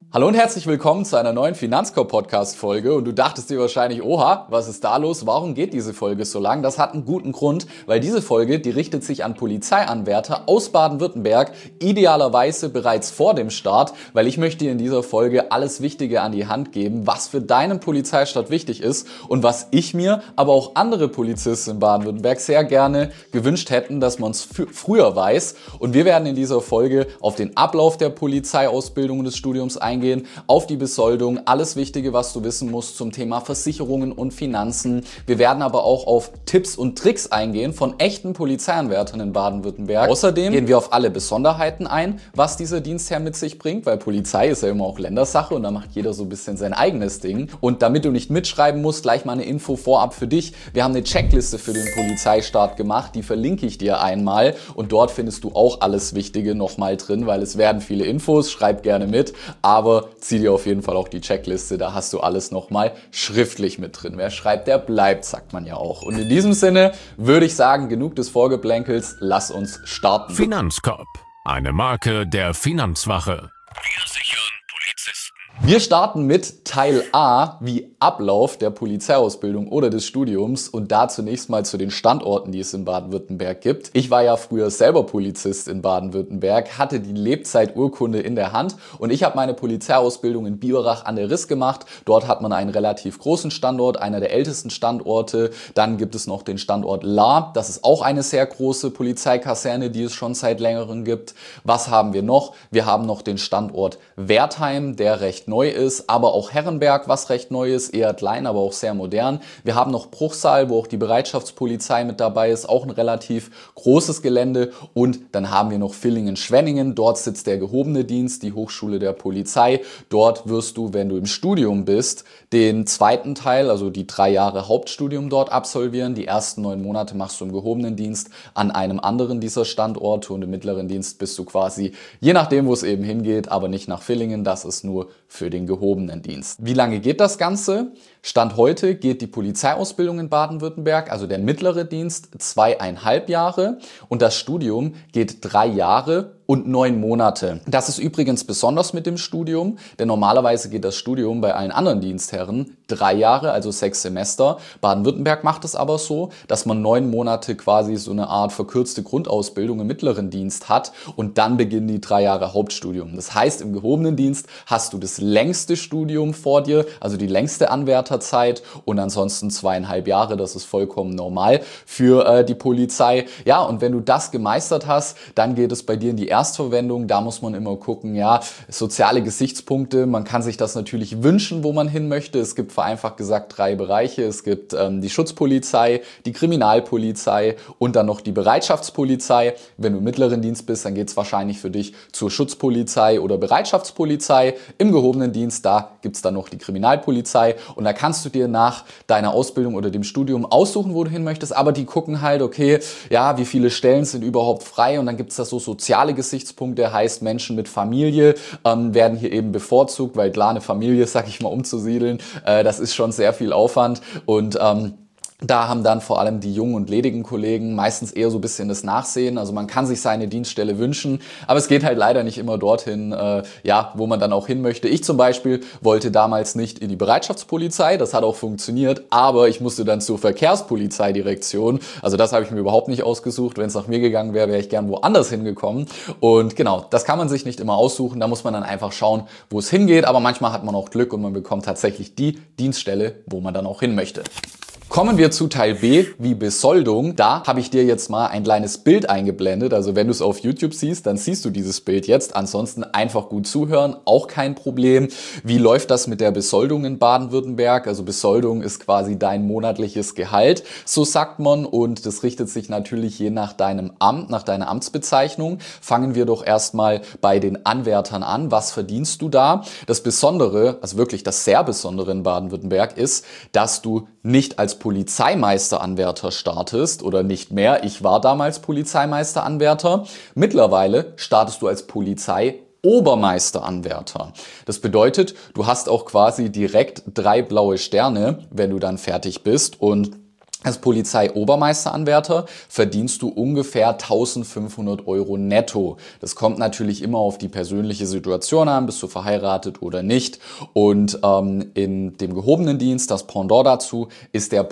Hallo und herzlich willkommen zu einer neuen Finanzkorb-Podcast-Folge. Und du dachtest dir wahrscheinlich, oha, was ist da los? Warum geht diese Folge so lang? Das hat einen guten Grund, weil diese Folge, die richtet sich an Polizeianwärter aus Baden-Württemberg, idealerweise bereits vor dem Start, weil ich möchte dir in dieser Folge alles Wichtige an die Hand geben, was für deinen Polizeistaat wichtig ist und was ich mir, aber auch andere Polizisten in Baden-Württemberg sehr gerne gewünscht hätten, dass man es früher weiß. Und wir werden in dieser Folge auf den Ablauf der Polizeiausbildung und des Studiums eingehen, auf die Besoldung, alles Wichtige, was du wissen musst zum Thema Versicherungen und Finanzen. Wir werden aber auch auf Tipps und Tricks eingehen von echten Polizeianwärtern in Baden-Württemberg. Außerdem gehen wir auf alle Besonderheiten ein, was dieser Dienstherr mit sich bringt, weil Polizei ist ja immer auch Ländersache und da macht jeder so ein bisschen sein eigenes Ding. Und damit du nicht mitschreiben musst, gleich mal eine Info vorab für dich. Wir haben eine Checkliste für den Polizeistaat gemacht, die verlinke ich dir einmal und dort findest du auch alles Wichtige nochmal drin, weil es werden viele Infos, schreib gerne mit, aber zieh dir auf jeden Fall auch die Checkliste, da hast du alles nochmal schriftlich mit drin. Wer schreibt, der bleibt, sagt man ja auch. Und in diesem Sinne würde ich sagen, genug des Vorgeplänkels, lass uns starten. Finanzkorb, eine Marke der Finanzwache. Wir sichern Polizisten. Wir starten mit Teil A, wie Ablauf der Polizeiausbildung oder des Studiums und da zunächst mal zu den Standorten, die es in Baden-Württemberg gibt. Ich war ja früher selber Polizist in Baden-Württemberg, hatte die Lebzeiturkunde in der Hand und ich habe meine Polizeiausbildung in Biberach an der Riß gemacht. Dort hat man einen relativ großen Standort, einer der ältesten Standorte. Dann gibt es noch den Standort Lahr, das ist auch eine sehr große Polizeikaserne, die es schon seit längerem gibt. Was haben wir noch? Wir haben noch den Standort Wertheim, der recht neu ist, aber auch Herrenberg, was recht neu ist, eher klein, aber auch sehr modern. Wir haben noch Bruchsal, wo auch die Bereitschaftspolizei mit dabei ist, auch ein relativ großes Gelände. Und dann haben wir noch Villingen-Schwenningen, dort sitzt der gehobene Dienst, die Hochschule der Polizei. Dort wirst du, wenn du im Studium bist, den zweiten Teil, also die 3 Jahre Hauptstudium dort absolvieren. Die ersten 9 Monate machst du im gehobenen Dienst an einem anderen dieser Standorte und im mittleren Dienst bist du quasi, je nachdem, wo es eben hingeht, aber nicht nach Villingen, das ist nur für den gehobenen Dienst. Wie lange geht das Ganze? Stand heute geht die Polizeiausbildung in Baden-Württemberg, also der mittlere Dienst, 2,5 Jahre und das Studium geht 3 Jahre und 9 Monate. Das ist übrigens besonders mit dem Studium, denn normalerweise geht das Studium bei allen anderen Dienstherren 3 Jahre, also 6 Semester. Baden-Württemberg macht es aber so, dass man 9 Monate quasi so eine Art verkürzte Grundausbildung im mittleren Dienst hat und dann beginnen die 3 Jahre Hauptstudium. Das heißt, im gehobenen Dienst hast du das längste Studium vor dir, also die längste Anwärterzeit und ansonsten 2,5 Jahre, das ist vollkommen normal für die Polizei. Ja, und wenn du das gemeistert hast, dann geht es bei dir in die Erstverwendung. Da muss man immer gucken, ja, soziale Gesichtspunkte, man kann sich das natürlich wünschen, wo man hin möchte. Es gibt vereinfacht gesagt 3 Bereiche. Es gibt die Schutzpolizei, die Kriminalpolizei und dann noch die Bereitschaftspolizei. Wenn du im mittleren Dienst bist, dann geht es wahrscheinlich für dich zur Schutzpolizei oder Bereitschaftspolizei. Im gehobenen Dienst, da gibt es dann noch die Kriminalpolizei und da kannst du dir nach deiner Ausbildung oder dem Studium aussuchen, wo du hin möchtest, aber die gucken halt, okay, ja, wie viele Stellen sind überhaupt frei und dann gibt es da so soziale Gesichtspunkte, heißt Menschen mit Familie werden hier eben bevorzugt, weil klar, eine Familie, sag ich mal, umzusiedeln, das ist schon sehr viel Aufwand und da haben dann vor allem die jungen und ledigen Kollegen meistens eher so ein bisschen das Nachsehen. Also man kann sich seine Dienststelle wünschen, aber es geht halt leider nicht immer dorthin, wo man dann auch hin möchte. Ich zum Beispiel wollte damals nicht in die Bereitschaftspolizei, das hat auch funktioniert, aber ich musste dann zur Verkehrspolizeidirektion. Also das habe ich mir überhaupt nicht ausgesucht. Wenn es nach mir gegangen wäre, wäre ich gern woanders hingekommen. Und genau, das kann man sich nicht immer aussuchen. Da muss man dann einfach schauen, wo es hingeht. Aber manchmal hat man auch Glück und man bekommt tatsächlich die Dienststelle, wo man dann auch hin möchte. Kommen wir zu Teil B, wie Besoldung. Da habe ich dir jetzt mal ein kleines Bild eingeblendet. Also wenn du es auf YouTube siehst, dann siehst du dieses Bild jetzt. Ansonsten einfach gut zuhören, auch kein Problem. Wie läuft das mit der Besoldung in Baden-Württemberg? Also Besoldung ist quasi dein monatliches Gehalt, so sagt man. Und das richtet sich natürlich je nach deinem Amt, nach deiner Amtsbezeichnung. Fangen wir doch erstmal bei den Anwärtern an. Was verdienst du da? Das Besondere, also wirklich das sehr Besondere in Baden-Württemberg ist, dass du nicht als Polizeimeisteranwärter startest oder nicht mehr. Ich war damals Polizeimeisteranwärter. Mittlerweile startest du als Obermeisteranwärter. Das bedeutet, du hast auch quasi direkt 3 blaue Sterne, wenn du dann fertig bist und Als Polizeiobermeisteranwärter verdienst du ungefähr 1.500 € netto. Das kommt natürlich immer auf die persönliche Situation an, bist du verheiratet oder nicht. Und in dem gehobenen Dienst, das Pendant dazu, ist der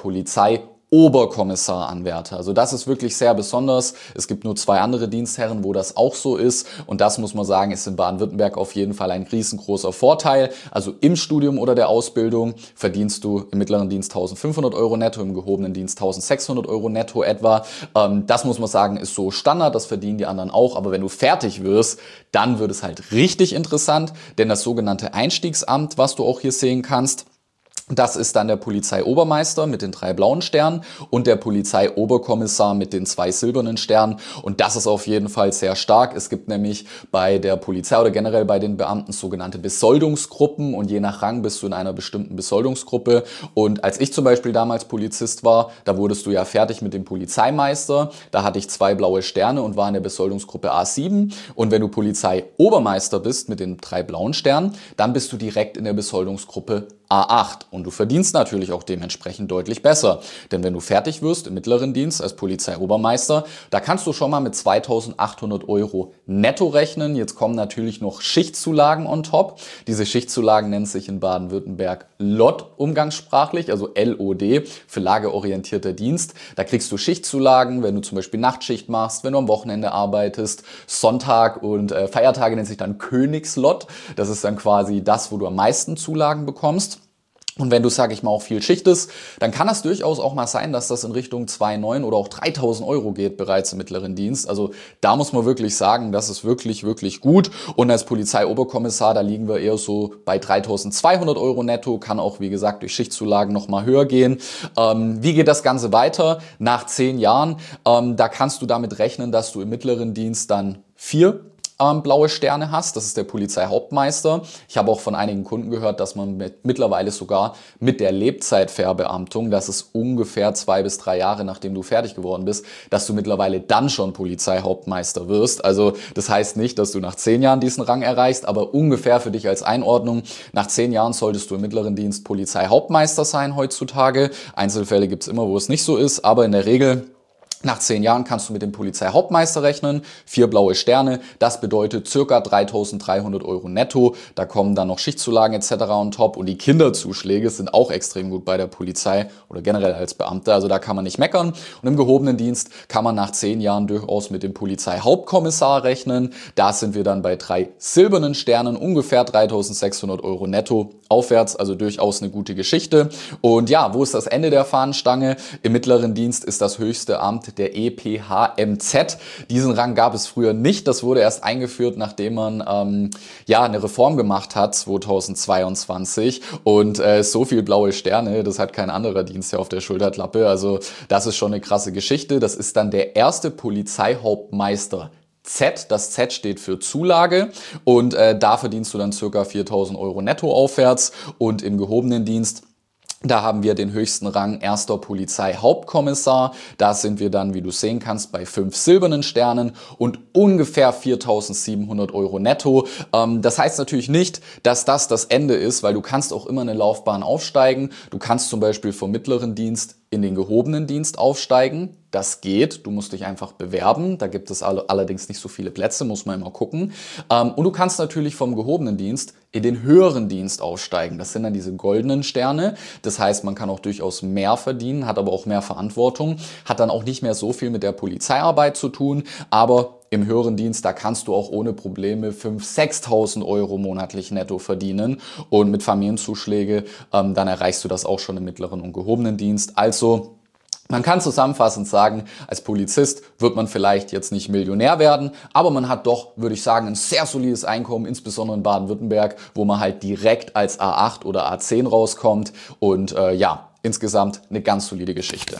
Oberkommissaranwärter. Also das ist wirklich sehr besonders. Es gibt nur 2 andere Dienstherren, wo das auch so ist. Und das muss man sagen, ist in Baden-Württemberg auf jeden Fall ein riesengroßer Vorteil. Also im Studium oder der Ausbildung verdienst du im mittleren Dienst 1.500 € netto, im gehobenen Dienst 1.600 € netto etwa. Das muss man sagen, ist so Standard. Das verdienen die anderen auch. Aber wenn du fertig wirst, dann wird es halt richtig interessant. Denn das sogenannte Einstiegsamt, was du auch hier sehen kannst, das ist dann der Polizeiobermeister mit den 3 blauen Sternen und der Polizeioberkommissar mit den 2 silbernen Sternen. Und das ist auf jeden Fall sehr stark. Es gibt nämlich bei der Polizei oder generell bei den Beamten sogenannte Besoldungsgruppen und je nach Rang bist du in einer bestimmten Besoldungsgruppe. Und als ich zum Beispiel damals Polizist war, da wurdest du ja fertig mit dem Polizeimeister. Da hatte ich 2 blaue Sterne und war in der Besoldungsgruppe A7. Und wenn du Polizeiobermeister bist mit den 3 blauen Sternen, dann bist du direkt in der Besoldungsgruppe A8 und du verdienst natürlich auch dementsprechend deutlich besser. Denn wenn du fertig wirst im mittleren Dienst als Polizeiobermeister, da kannst du schon mal mit 2.800 € netto rechnen. Jetzt kommen natürlich noch Schichtzulagen on top. Diese Schichtzulagen nennen sich in Baden-Württemberg LOD umgangssprachlich, also LOD für lageorientierter Dienst. Da kriegst du Schichtzulagen, wenn du zum Beispiel Nachtschicht machst, wenn du am Wochenende arbeitest. Sonntag und Feiertage nennt sich dann Königslot. Das ist dann quasi das, wo du am meisten Zulagen bekommst. Und wenn du, sag ich mal, auch viel schichtest, dann kann das durchaus auch mal sein, dass das in Richtung 2.900 oder auch 3.000 € geht bereits im mittleren Dienst. Also da muss man wirklich sagen, das ist wirklich, wirklich gut. Und als Polizeioberkommissar, da liegen wir eher so bei 3.200 € netto, kann auch, wie gesagt, durch Schichtzulagen nochmal höher gehen. Wie geht das Ganze weiter? Nach 10 Jahren, da kannst du damit rechnen, dass du im mittleren Dienst dann 4 blaue Sterne hast. Das ist der Polizeihauptmeister. Ich habe auch von einigen Kunden gehört, dass man mittlerweile sogar mit der Lebzeitverbeamtung, das ist ungefähr 2 bis 3 Jahre, nachdem du fertig geworden bist, dass du mittlerweile dann schon Polizeihauptmeister wirst. Also das heißt nicht, dass du nach 10 Jahren diesen Rang erreichst, aber ungefähr für dich als Einordnung. Nach 10 Jahren solltest du im mittleren Dienst Polizeihauptmeister sein heutzutage. Einzelfälle gibt es immer, wo es nicht so ist, aber in der Regel nach 10 Jahren kannst du mit dem Polizeihauptmeister rechnen, 4 blaue Sterne, das bedeutet circa 3.300 € netto, da kommen dann noch Schichtzulagen etc. on top und die Kinderzuschläge sind auch extrem gut bei der Polizei oder generell als Beamter, also da kann man nicht meckern und im gehobenen Dienst kann man nach 10 Jahren durchaus mit dem Polizeihauptkommissar rechnen, da sind wir dann bei 3 silbernen Sternen, ungefähr 3.600 € netto aufwärts, also durchaus eine gute Geschichte und ja, wo ist das Ende der Fahnenstange? Im mittleren Dienst ist das höchste Amt der EPHMZ. Diesen Rang gab es früher nicht. Das wurde erst eingeführt, nachdem man eine Reform gemacht hat 2022. Und so viel blaue Sterne, das hat kein anderer Dienst hier auf der Schulterklappe. Also das ist schon eine krasse Geschichte. Das ist dann der erste Polizeihauptmeister Z, das Z steht für Zulage und da verdienst du dann circa 4.000 € netto aufwärts und im gehobenen Dienst da haben wir den höchsten Rang, erster Polizeihauptkommissar. Da sind wir dann, wie du sehen kannst, bei 5 silbernen Sternen und ungefähr 4.700 € netto. Das heißt natürlich nicht, dass das Ende ist, weil du kannst auch immer eine Laufbahn aufsteigen. Du kannst zum Beispiel vom mittleren Dienst in den gehobenen Dienst aufsteigen. Das geht, du musst dich einfach bewerben. Da gibt es allerdings nicht so viele Plätze, muss man immer gucken. Und du kannst natürlich vom gehobenen Dienst in den höheren Dienst aufsteigen. Das sind dann diese goldenen Sterne. Das heißt, man kann auch durchaus mehr verdienen, hat aber auch mehr Verantwortung, hat dann auch nicht mehr so viel mit der Polizeiarbeit zu tun, aber im höheren Dienst, da kannst du auch ohne Probleme 5.000, 6.000 € monatlich netto verdienen und mit Familienzuschläge, dann erreichst du das auch schon im mittleren und gehobenen Dienst. Also man kann zusammenfassend sagen, als Polizist wird man vielleicht jetzt nicht Millionär werden, aber man hat doch, würde ich sagen, ein sehr solides Einkommen, insbesondere in Baden-Württemberg, wo man halt direkt als A8 oder A10 rauskommt und insgesamt eine ganz solide Geschichte.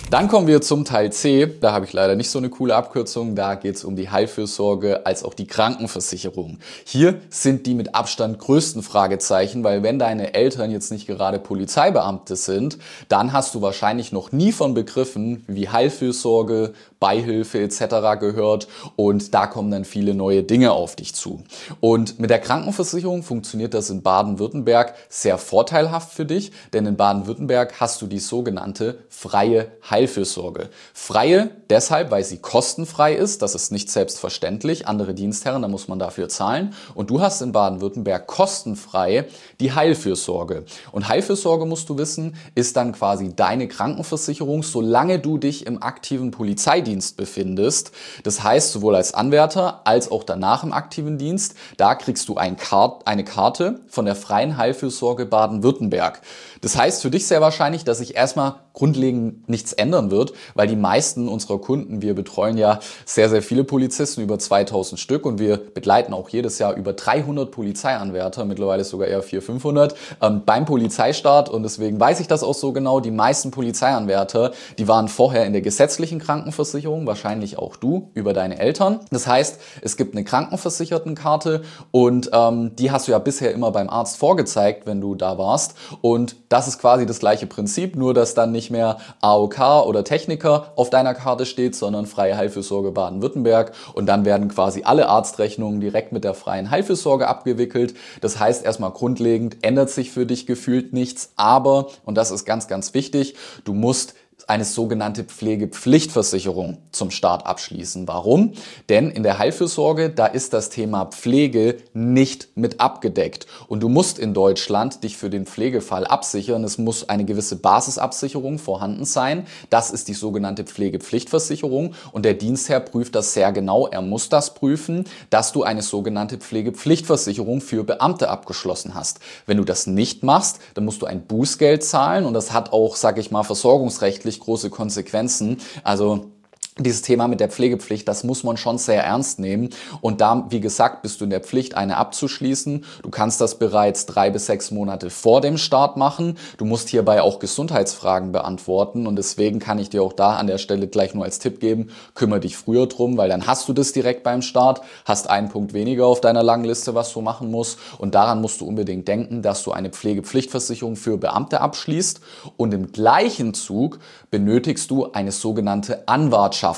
Dann kommen wir zum Teil C. Da habe ich leider nicht so eine coole Abkürzung. Da geht es um die Heilfürsorge als auch die Krankenversicherung. Hier sind die mit Abstand größten Fragezeichen, weil wenn deine Eltern jetzt nicht gerade Polizeibeamte sind, dann hast du wahrscheinlich noch nie von Begriffen wie Heilfürsorge, Beihilfe etc. gehört und da kommen dann viele neue Dinge auf dich zu. Und mit der Krankenversicherung funktioniert das in Baden-Württemberg sehr vorteilhaft für dich, denn in Baden-Württemberg hast du die sogenannte freie Heilfürsorge. Freie deshalb, weil sie kostenfrei ist, das ist nicht selbstverständlich. Andere Dienstherren, da muss man dafür zahlen. Und du hast in Baden-Württemberg kostenfrei die Heilfürsorge. Und Heilfürsorge, musst du wissen, ist dann quasi deine Krankenversicherung, solange du dich im aktiven Polizeidienst befindest. Das heißt, sowohl als Anwärter als auch danach im aktiven Dienst, da kriegst du eine Karte von der freien Heilfürsorge Baden-Württemberg. Das heißt für dich sehr wahrscheinlich, dass sich erstmal grundlegend nichts ändern wird, weil die meisten unserer Kunden, wir betreuen ja sehr, sehr viele Polizisten, über 2000 Stück und wir begleiten auch jedes Jahr über 300 Polizeianwärter, mittlerweile sogar eher 400, 500 beim Polizeistart und deswegen weiß ich das auch so genau. Die meisten Polizeianwärter, die waren vorher in der gesetzlichen Krankenversicherung, wahrscheinlich auch du, über deine Eltern. Das heißt, es gibt eine Krankenversichertenkarte und die hast du ja bisher immer beim Arzt vorgezeigt, wenn du da warst und das ist quasi das gleiche Prinzip, nur dass dann nicht mehr AOK oder Techniker auf deiner Karte steht, sondern freie Heilfürsorge Baden-Württemberg und dann werden quasi alle Arztrechnungen direkt mit der freien Heilfürsorge abgewickelt. Das heißt erstmal grundlegend ändert sich für dich gefühlt nichts, aber, und das ist ganz, ganz wichtig, du musst eine sogenannte Pflegepflichtversicherung zum Start abschließen. Warum? Denn in der Heilfürsorge, da ist das Thema Pflege nicht mit abgedeckt. Und du musst in Deutschland dich für den Pflegefall absichern. Es muss eine gewisse Basisabsicherung vorhanden sein. Das ist die sogenannte Pflegepflichtversicherung. Und der Dienstherr prüft das sehr genau. Er muss das prüfen, dass du eine sogenannte Pflegepflichtversicherung für Beamte abgeschlossen hast. Wenn du das nicht machst, dann musst du ein Bußgeld zahlen. Und das hat auch, sag ich mal, versorgungsrechtlich große Konsequenzen. Also dieses Thema mit der Pflegepflicht, das muss man schon sehr ernst nehmen. Und da, wie gesagt, bist du in der Pflicht, eine abzuschließen. Du kannst das bereits 3 bis 6 Monate vor dem Start machen. Du musst hierbei auch Gesundheitsfragen beantworten. Und deswegen kann ich dir auch da an der Stelle gleich nur als Tipp geben, kümmere dich früher drum, weil dann hast du das direkt beim Start, hast einen Punkt weniger auf deiner langen Liste, was du machen musst. Und daran musst du unbedingt denken, dass du eine Pflegepflichtversicherung für Beamte abschließt. Und im gleichen Zug benötigst du eine sogenannte Anwartschaftsversicherung.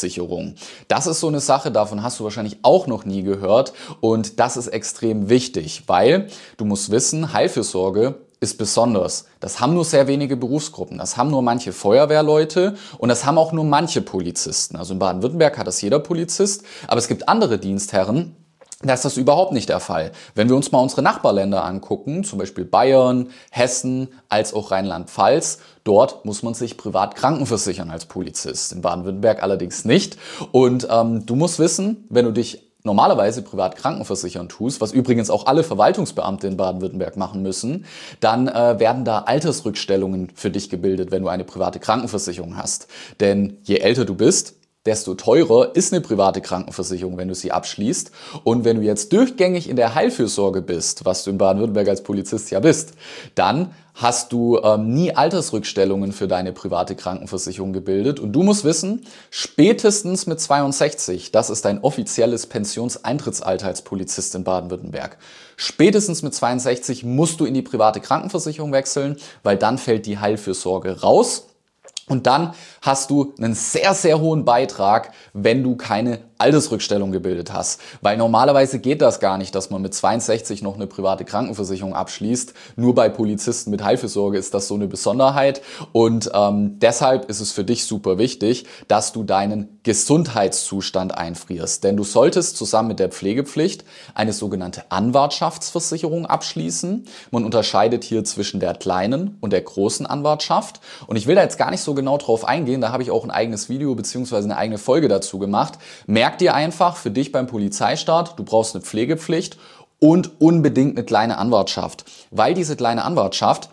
Das ist so eine Sache, davon hast du wahrscheinlich auch noch nie gehört und das ist extrem wichtig, weil du musst wissen, Heilfürsorge ist besonders. Das haben nur sehr wenige Berufsgruppen. Das haben nur manche Feuerwehrleute und das haben auch nur manche Polizisten. Also in Baden-Württemberg hat das jeder Polizist, aber es gibt andere Dienstherren, da ist das überhaupt nicht der Fall. Wenn wir uns mal unsere Nachbarländer angucken, zum Beispiel Bayern, Hessen, als auch Rheinland-Pfalz, dort muss man sich privat krankenversichern als Polizist. In Baden-Württemberg allerdings nicht. Und du musst wissen, wenn du dich normalerweise privat krankenversichern tust, was übrigens auch alle Verwaltungsbeamte in Baden-Württemberg machen müssen, dann werden da Altersrückstellungen für dich gebildet, wenn du eine private Krankenversicherung hast. Denn je älter du bist, desto teurer ist eine private Krankenversicherung, wenn du sie abschließt. Und wenn du jetzt durchgängig in der Heilfürsorge bist, was du in Baden-Württemberg als Polizist ja bist, dann hast du nie Altersrückstellungen für deine private Krankenversicherung gebildet. Und du musst wissen, spätestens mit 62, das ist dein offizielles Pensioneintrittsalter als Polizist in Baden-Württemberg, spätestens mit 62 musst du in die private Krankenversicherung wechseln, weil dann fällt die Heilfürsorge raus. Und dann hast du einen sehr, sehr hohen Beitrag, wenn du keine Altersrückstellung gebildet hast. Weil normalerweise geht das gar nicht, dass man mit 62 noch eine private Krankenversicherung abschließt. Nur bei Polizisten mit Heilfürsorge ist das so eine Besonderheit. Und deshalb ist es für dich super wichtig, dass du deinen Gesundheitszustand einfrierst. Denn du solltest zusammen mit der Pflegepflicht eine sogenannte Anwartschaftsversicherung abschließen. Man unterscheidet hier zwischen der kleinen und der großen Anwartschaft. Und ich will da jetzt gar nicht so genau drauf eingehen. Da habe ich auch ein eigenes Video bzw. eine eigene Folge dazu gemacht. Merk dir einfach für dich beim Polizeistart, du brauchst eine Pflegepflicht und unbedingt eine kleine Anwartschaft. Weil diese kleine Anwartschaft,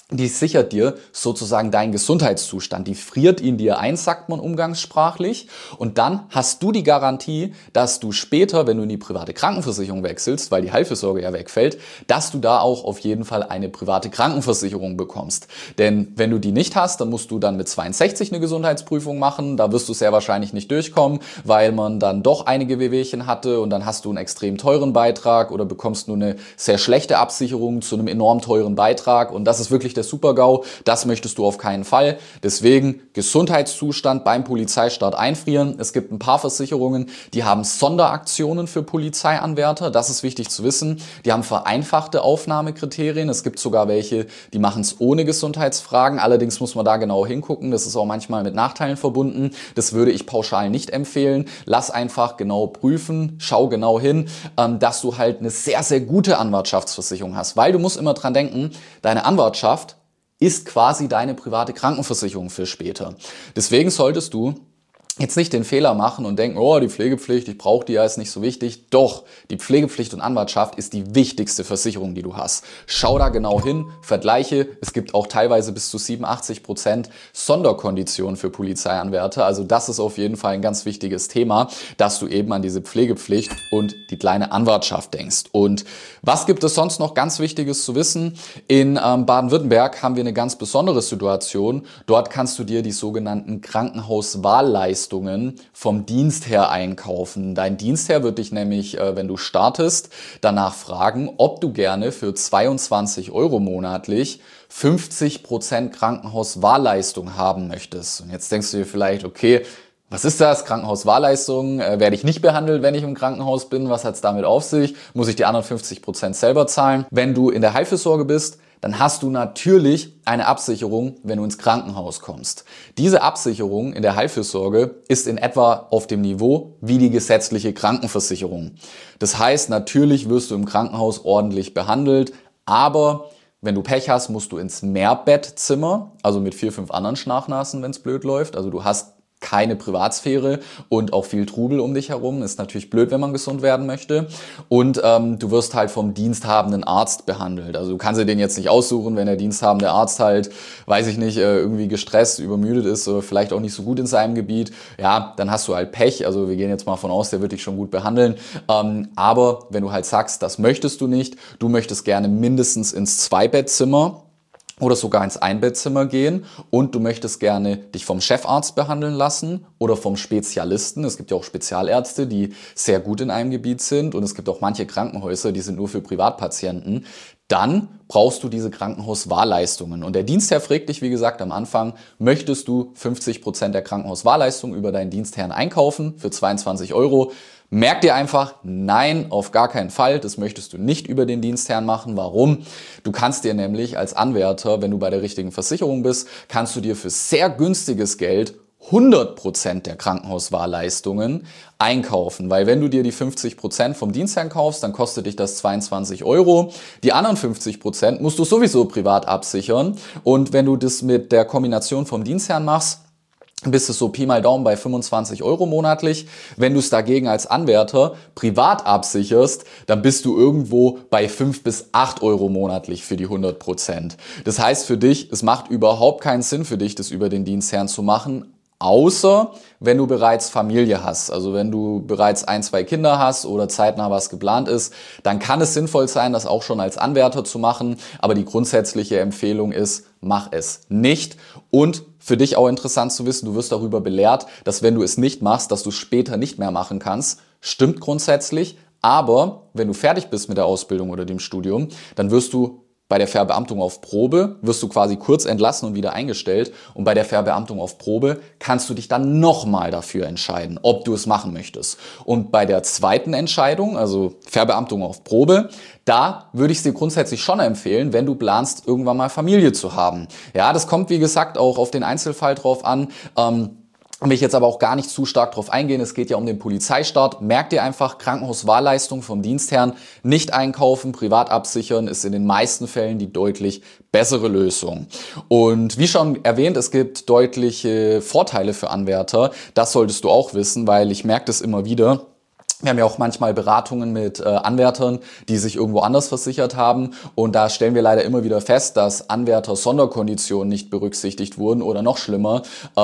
die sichert dir sozusagen deinen Gesundheitszustand. Die friert ihn dir ein, sagt man umgangssprachlich. Und dann hast du die Garantie, dass du später, wenn du in die private Krankenversicherung wechselst, weil die Heilfürsorge ja wegfällt, dass du da auch auf jeden Fall eine private Krankenversicherung bekommst. Denn wenn du die nicht hast, dann musst du dann mit 62 eine Gesundheitsprüfung machen. Da wirst du sehr wahrscheinlich nicht durchkommen, weil man dann doch einige Wehwehchen hatte und dann hast du einen extrem teuren Beitrag oder bekommst nur eine sehr schlechte Absicherung zu einem enorm teuren Beitrag. Und das ist wirklich der Super-GAU, das möchtest du auf keinen Fall. Deswegen Gesundheitszustand beim Polizeistart einfrieren. Es gibt ein paar Versicherungen, die haben Sonderaktionen für Polizeianwärter. Das ist wichtig zu wissen. Die haben vereinfachte Aufnahmekriterien. Es gibt sogar welche, die machen es ohne Gesundheitsfragen. Allerdings muss man da genau hingucken. Das ist auch manchmal mit Nachteilen verbunden. Das würde ich pauschal nicht empfehlen. Lass einfach genau prüfen, schau genau hin, dass du halt eine sehr, sehr gute Anwartschaftsversicherung hast. Weil du musst immer dran denken, deine Anwartschaft ist quasi deine private Krankenversicherung für später. Deswegen solltest du jetzt nicht den Fehler machen und denken, oh, die Pflegepflicht, ich brauche die ja, ist nicht so wichtig. Doch, die Pflegepflicht und Anwartschaft ist die wichtigste Versicherung, die du hast. Schau da genau hin, vergleiche. Es gibt auch teilweise bis zu 87% Sonderkonditionen für Polizeianwärter. Also das ist auf jeden Fall ein ganz wichtiges Thema, dass du eben an diese Pflegepflicht und die kleine Anwartschaft denkst. Und was gibt es sonst noch ganz Wichtiges zu wissen? In Baden-Württemberg haben wir eine ganz besondere Situation. Dort kannst du dir die sogenannten Krankenhauswahlleistungen vom Dienstherr einkaufen. Dein Dienstherr wird dich nämlich, wenn du startest, danach fragen, ob du gerne für 22 € monatlich 50% Krankenhauswahlleistung haben möchtest. Und jetzt denkst du dir vielleicht, okay, was ist das? Krankenhauswahlleistung? Werde ich nicht behandelt, wenn ich im Krankenhaus bin? Was hat es damit auf sich? Muss ich die anderen 50% selber zahlen? Wenn du in der Heilfürsorge bist, dann hast du natürlich eine Absicherung, wenn du ins Krankenhaus kommst. Diese Absicherung in der Heilfürsorge ist in etwa auf dem Niveau wie die gesetzliche Krankenversicherung. Das heißt, natürlich wirst du im Krankenhaus ordentlich behandelt, aber wenn du Pech hast, musst du ins Mehrbettzimmer, also mit 4, 5 anderen Schnarchnasen, wenn es blöd läuft. Also du hast keine Privatsphäre und auch viel Trubel um dich herum. Ist natürlich blöd, wenn man gesund werden möchte. Und du wirst halt vom diensthabenden Arzt behandelt. Also du kannst dir den jetzt nicht aussuchen, wenn der diensthabende Arzt halt, weiß ich nicht, irgendwie gestresst, übermüdet ist oder vielleicht auch nicht so gut in seinem Gebiet. Ja, dann hast du halt Pech. Also wir gehen jetzt mal von aus, der wird dich schon gut behandeln. Aber wenn du halt sagst, das möchtest du nicht, du möchtest gerne mindestens ins Zweibettzimmer oder sogar ins Einbettzimmer gehen und du möchtest gerne dich vom Chefarzt behandeln lassen oder vom Spezialisten. Es gibt ja auch Spezialärzte, die sehr gut in einem Gebiet sind und es gibt auch manche Krankenhäuser, die sind nur für Privatpatienten. Dann brauchst du diese Krankenhauswahlleistungen. Und der Dienstherr fragt dich, wie gesagt, am Anfang, möchtest du 50% der Krankenhauswahlleistung über deinen Dienstherrn einkaufen für 22 €? Merk dir einfach, nein, auf gar keinen Fall, das möchtest du nicht über den Dienstherrn machen. Warum? Du kannst dir nämlich als Anwärter, wenn du bei der richtigen Versicherung bist, kannst du dir für sehr günstiges Geld 100% der Krankenhauswahlleistungen einkaufen. Weil wenn du dir die 50% vom Dienstherrn kaufst, dann kostet dich das 22 €. Die anderen 50% musst du sowieso privat absichern. Und wenn du das mit der Kombination vom Dienstherrn machst, bist du so Pi mal Daumen bei 25 € monatlich. Wenn du es dagegen als Anwärter privat absicherst, dann bist du irgendwo bei 5 bis 8 € monatlich für die 100%. Das heißt für dich, es macht überhaupt keinen Sinn für dich, das über den Dienstherrn zu machen, außer wenn du bereits Familie hast. Also wenn du bereits 1, 2 Kinder hast oder zeitnah was geplant ist, dann kann es sinnvoll sein, das auch schon als Anwärter zu machen. Aber die grundsätzliche Empfehlung ist, mach es nicht. Und für dich auch interessant zu wissen, du wirst darüber belehrt, dass wenn du es nicht machst, dass du es später nicht mehr machen kannst. Stimmt grundsätzlich, aber wenn du fertig bist mit der Ausbildung oder dem Studium, dann wirst du bei der Verbeamtung auf Probe, wirst du quasi kurz entlassen und wieder eingestellt. Und bei der Verbeamtung auf Probe kannst du dich dann nochmal dafür entscheiden, ob du es machen möchtest. Und bei der zweiten Entscheidung, also Verbeamtung auf Probe, da würde ich es dir grundsätzlich schon empfehlen, wenn du planst, irgendwann mal Familie zu haben. Ja, das kommt, wie gesagt, auch auf den Einzelfall drauf an. Will ich jetzt aber auch gar nicht zu stark drauf eingehen. Es geht ja um den Polizeistart. Merk dir einfach, Krankenhauswahlleistung vom Dienstherrn nicht einkaufen, privat absichern ist in den meisten Fällen die deutlich bessere Lösung. Und wie schon erwähnt, es gibt deutliche Vorteile für Anwärter. Das solltest du auch wissen, weil ich merke das immer wieder. Wir haben ja auch manchmal Beratungen mit Anwärtern, die sich irgendwo anders versichert haben. Und da stellen wir leider immer wieder fest, dass Anwärter-Sonderkonditionen nicht berücksichtigt wurden oder noch schlimmer,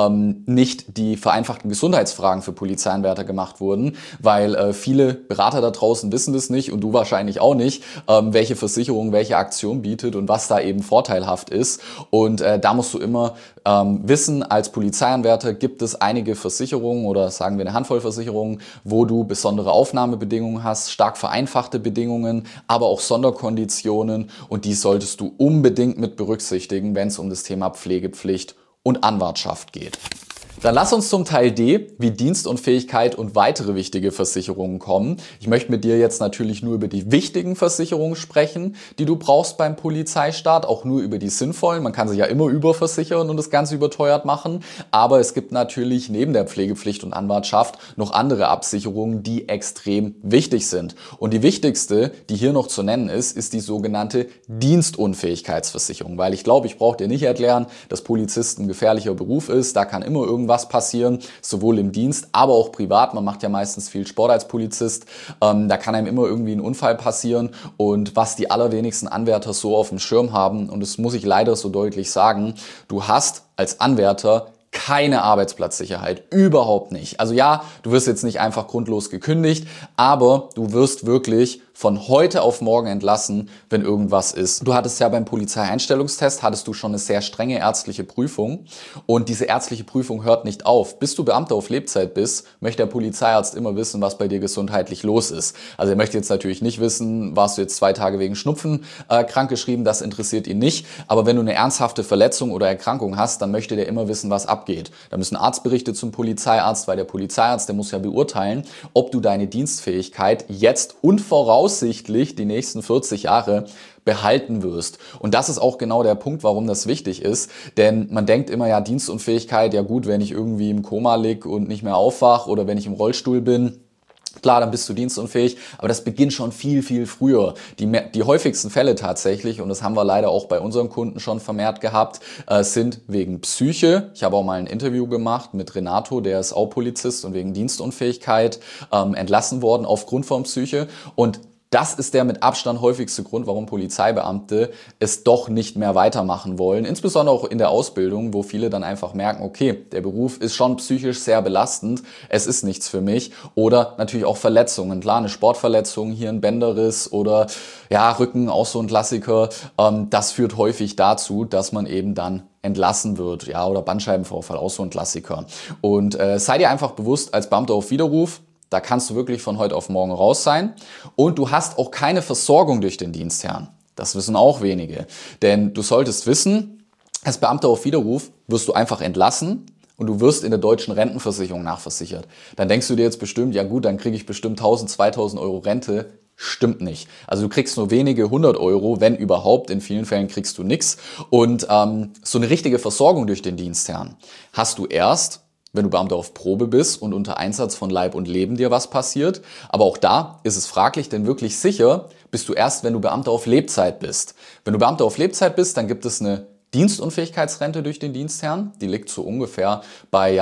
nicht die vereinfachten Gesundheitsfragen für Polizeianwärter gemacht wurden, weil viele Berater da draußen wissen das nicht und du wahrscheinlich auch nicht, welche Versicherung welche Aktion bietet und was da eben vorteilhaft ist. Und da musst du immer wissen, als Polizeianwärter gibt es einige Versicherungen oder sagen wir eine Handvoll Versicherungen, wo du besondere Aufnahmebedingungen hast, stark vereinfachte Bedingungen, aber auch Sonderkonditionen und die solltest du unbedingt mit berücksichtigen, wenn es um das Thema Pflegepflicht und Anwartschaft geht. Dann lass uns zum Teil D, wie Dienstunfähigkeit und weitere wichtige Versicherungen kommen. Ich möchte mit dir jetzt natürlich nur über die wichtigen Versicherungen sprechen, die du brauchst beim Polizeistaat, auch nur über die sinnvollen. Man kann sich ja immer überversichern und das Ganze überteuert machen, aber es gibt natürlich neben der Pflegepflicht und Anwartschaft noch andere Absicherungen, die extrem wichtig sind. Und die wichtigste, die hier noch zu nennen ist die sogenannte Dienstunfähigkeitsversicherung, weil ich glaube, ich brauche dir nicht erklären, dass Polizist ein gefährlicher Beruf ist, da kann immer irgendwas passieren, sowohl im Dienst, aber auch privat. Man macht ja meistens viel Sport als Polizist. Da kann einem immer irgendwie ein Unfall passieren. Und was die allerwenigsten Anwärter so auf dem Schirm haben, und das muss ich leider so deutlich sagen, du hast als Anwärter keine Arbeitsplatzsicherheit, überhaupt nicht. Also ja, du wirst jetzt nicht einfach grundlos gekündigt, aber du wirst wirklich von heute auf morgen entlassen, wenn irgendwas ist. Du hattest ja beim Polizeieinstellungstest, hattest du schon eine sehr strenge ärztliche Prüfung und diese ärztliche Prüfung hört nicht auf. Bis du Beamter auf Lebzeit bist, möchte der Polizeiarzt immer wissen, was bei dir gesundheitlich los ist. Also er möchte jetzt natürlich nicht wissen, warst du jetzt 2 Tage wegen Schnupfen krankgeschrieben, das interessiert ihn nicht. Aber wenn du eine ernsthafte Verletzung oder Erkrankung hast, dann möchte der immer wissen, was abgeht. Da müssen Arztberichte zum Polizeiarzt, weil der Polizeiarzt, der muss ja beurteilen, ob du deine Dienstfähigkeit jetzt und voraussichtlich die nächsten 40 Jahre behalten wirst. Und das ist auch genau der Punkt, warum das wichtig ist. Denn man denkt immer, ja, Dienstunfähigkeit, ja gut, wenn ich irgendwie im Koma lieg und nicht mehr aufwach oder wenn ich im Rollstuhl bin, klar, dann bist du dienstunfähig, aber das beginnt schon viel, viel früher. Die häufigsten Fälle tatsächlich, und das haben wir leider auch bei unseren Kunden schon vermehrt gehabt, sind wegen Psyche. Ich habe auch mal ein Interview gemacht mit Renato, der ist auch Polizist und wegen Dienstunfähigkeit entlassen worden aufgrund von Psyche. Und das ist der mit Abstand häufigste Grund, warum Polizeibeamte es doch nicht mehr weitermachen wollen. Insbesondere auch in der Ausbildung, wo viele dann einfach merken, okay, der Beruf ist schon psychisch sehr belastend, es ist nichts für mich. Oder natürlich auch Verletzungen. Klar, eine Sportverletzung, hier ein Bänderriss oder ja, Rücken, auch so ein Klassiker. Das führt häufig dazu, dass man eben dann entlassen wird. Ja, oder Bandscheibenvorfall, auch so ein Klassiker. Und sei dir einfach bewusst, als Beamter auf Widerruf, da kannst du wirklich von heute auf morgen raus sein. Und du hast auch keine Versorgung durch den Dienstherrn. Das wissen auch wenige. Denn du solltest wissen, als Beamter auf Widerruf wirst du einfach entlassen und du wirst in der deutschen Rentenversicherung nachversichert. Dann denkst du dir jetzt bestimmt, ja gut, dann kriege ich bestimmt 1.000, 2.000 Euro Rente. Stimmt nicht. Also du kriegst nur wenige 100 Euro, wenn überhaupt. In vielen Fällen kriegst du nichts. Und so eine richtige Versorgung durch den Dienstherrn hast du erst, wenn du Beamter auf Probe bist und unter Einsatz von Leib und Leben dir was passiert. Aber auch da ist es fraglich, denn wirklich sicher bist du erst, wenn du Beamter auf Lebzeit bist. Wenn du Beamter auf Lebzeit bist, dann gibt es eine Dienstunfähigkeitsrente durch den Dienstherrn. Die liegt so ungefähr bei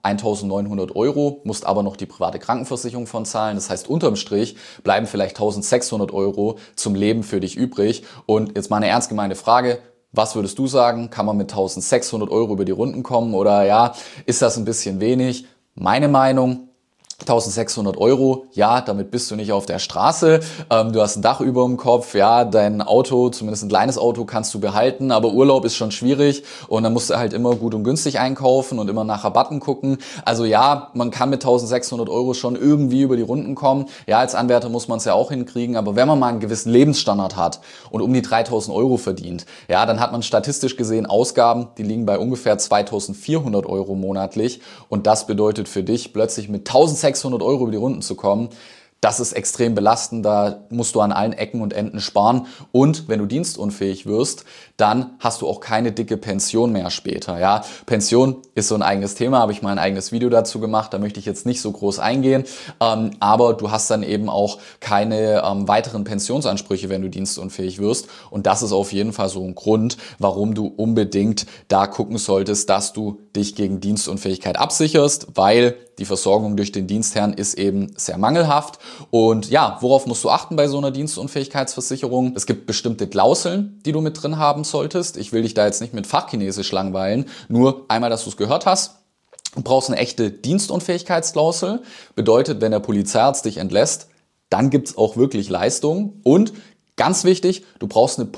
1.900 Euro, musst aber noch die private Krankenversicherung von zahlen. Das heißt, unterm Strich bleiben vielleicht 1.600 Euro zum Leben für dich übrig. Und jetzt mal eine ernst gemeinte Frage. Was würdest du sagen? Kann man mit 1.600 Euro über die Runden kommen oder ja, ist das ein bisschen wenig? Meine Meinung, 1.600 Euro, ja, damit bist du nicht auf der Straße, du hast ein Dach über dem Kopf, ja, dein Auto, zumindest ein kleines Auto kannst du behalten, aber Urlaub ist schon schwierig und dann musst du halt immer gut und günstig einkaufen und immer nach Rabatten gucken. Also ja, man kann mit 1.600 Euro schon irgendwie über die Runden kommen. Ja, als Anwärter muss man es ja auch hinkriegen, aber wenn man mal einen gewissen Lebensstandard hat und um die 3.000 Euro verdient, ja, dann hat man statistisch gesehen Ausgaben, die liegen bei ungefähr 2.400 Euro monatlich und das bedeutet für dich plötzlich mit 1.600 Euro über die Runden zu kommen, das ist extrem belastend, da musst du an allen Ecken und Enden sparen. Und wenn du dienstunfähig wirst, dann hast du auch keine dicke Pension mehr später. Ja, Pension ist so ein eigenes Thema, habe ich mal ein eigenes Video dazu gemacht, da möchte ich jetzt nicht so groß eingehen, aber du hast dann eben auch keine weiteren Pensionsansprüche, wenn du dienstunfähig wirst, und das ist auf jeden Fall so ein Grund, warum du unbedingt da gucken solltest, dass du dich gegen Dienstunfähigkeit absicherst, weil die Versorgung durch den Dienstherrn ist eben sehr mangelhaft. Und ja, worauf musst du achten bei so einer Dienstunfähigkeitsversicherung? Es gibt bestimmte Klauseln, die du mit drin haben solltest. Ich will dich da jetzt nicht mit Fachchinesisch langweilen, nur einmal, dass du es gehört hast. Du brauchst eine echte Dienstunfähigkeitsklausel. Bedeutet, wenn der Polizeiarzt dich entlässt, dann gibt's auch wirklich Leistung. Und ganz wichtig, du brauchst eine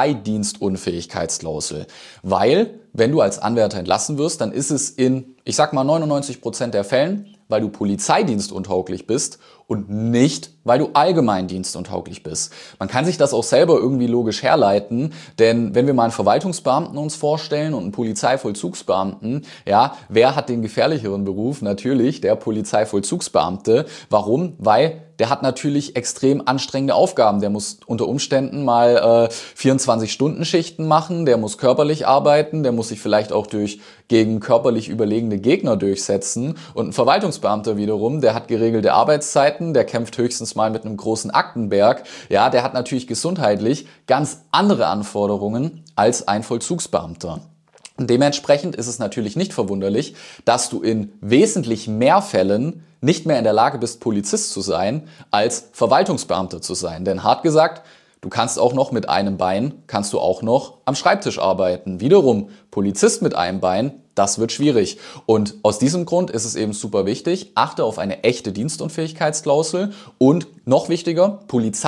Polizeidienstunfähigkeitsklausel, weil wenn du als Anwärter entlassen wirst, dann ist es in, ich sag mal 99% der Fällen, weil du polizeidienstuntauglich bist und nicht, weil du allgemein dienstuntauglich bist. Man kann sich das auch selber irgendwie logisch herleiten, denn wenn wir mal einen Verwaltungsbeamten uns vorstellen und einen Polizeivollzugsbeamten, ja, wer hat den gefährlicheren Beruf? Natürlich der Polizeivollzugsbeamte. Warum? Weil der hat natürlich extrem anstrengende Aufgaben. Der muss unter Umständen mal 24-Stunden-Schichten machen, der muss körperlich arbeiten, der muss sich vielleicht auch gegen körperlich überlegene Gegner durchsetzen. Und ein Verwaltungsbeamter wiederum, der hat geregelte Arbeitszeiten, der kämpft höchstens mal mit einem großen Aktenberg. Ja, der hat natürlich gesundheitlich ganz andere Anforderungen als ein Vollzugsbeamter. Und dementsprechend ist es natürlich nicht verwunderlich, dass du in wesentlich mehr Fällen nicht mehr in der Lage bist, Polizist zu sein, als Verwaltungsbeamter zu sein. Denn hart gesagt, du kannst auch noch mit einem Bein, kannst du auch noch am Schreibtisch arbeiten. Wiederum, Polizist mit einem Bein, das wird schwierig. Und aus diesem Grund ist es eben super wichtig, achte auf eine echte Dienstunfähigkeitsklausel und noch wichtiger,